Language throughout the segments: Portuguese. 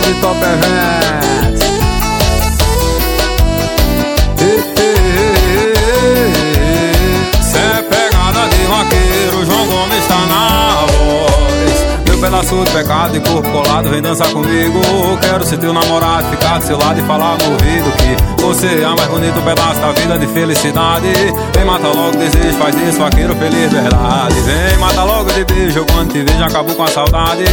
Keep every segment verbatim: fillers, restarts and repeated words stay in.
de Top Events. Cê é pegada de vaqueiro, João Gomes tá na voz. Meu pedaço de pecado e corpo colado, vem dançar comigo. Quero ser teu namorado, ficar do seu lado e falar no ouvido que você é a mais bonito pedaço da vida de felicidade. Vem, mata logo o desejo, faz isso, vaqueiro feliz, verdade. Vem, mata logo de beijo, quando te vejo acabo com a saudade.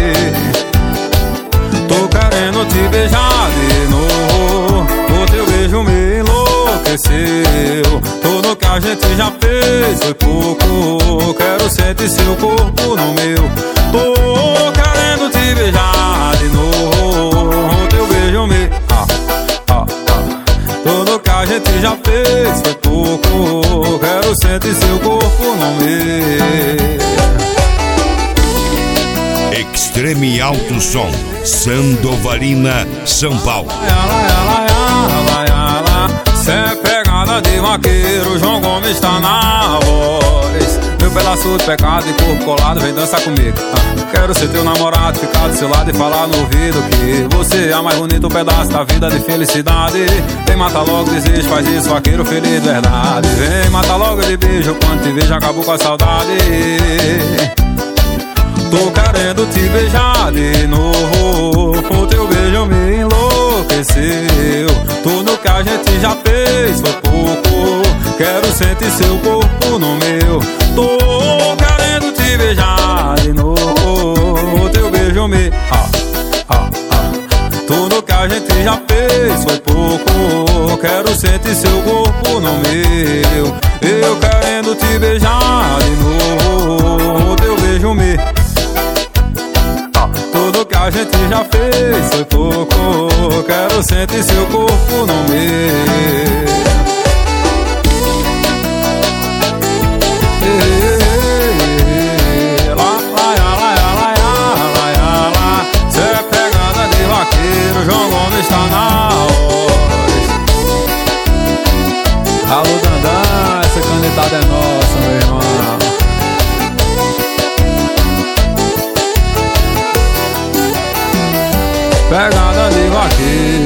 Tô querendo te beijar de novo, o teu beijo me enlouqueceu. Tudo que a gente já fez foi pouco, quero sentir seu corpo no meu. Tô querendo te beijar de novo, o teu beijo me... Ah, ah, ah. Tudo que a gente já fez foi pouco, quero sentir seu corpo no meu. Extreme Alto Som, Sandovalina, São Paulo. Cê é pegada de vaqueiro, João Gomes tá na voz. Meu pedaço de pecado e corpo colado, vem dançar comigo. ah, Quero ser teu namorado, ficar do seu lado e falar no ouvido que você é a mais bonito pedaço da vida de felicidade. Vem, mata logo o desejo, faz isso, vaqueiro feliz, verdade. Vem, mata logo de beijo, quando te vejo acabou com a saudade. Tô querendo te beijar de novo, o teu beijo me enlouqueceu. Tudo que a gente já fez foi pouco, quero sentir seu corpo no meu. Tô querendo te beijar de novo, o teu beijo me... Ah, ah, ah. Tudo que a gente já fez foi pouco, quero sentir seu corpo no meu. Eu querendo te beijar de novo, o teu beijo me... Tudo que a gente já fez foi pouco, quero sentir seu corpo no meu. Cê é pegada de vaqueiro, João Gomes tá na voz. Alô, Dandan, essa canetada é nossa, meu irmão. Pegada de vaqueiro.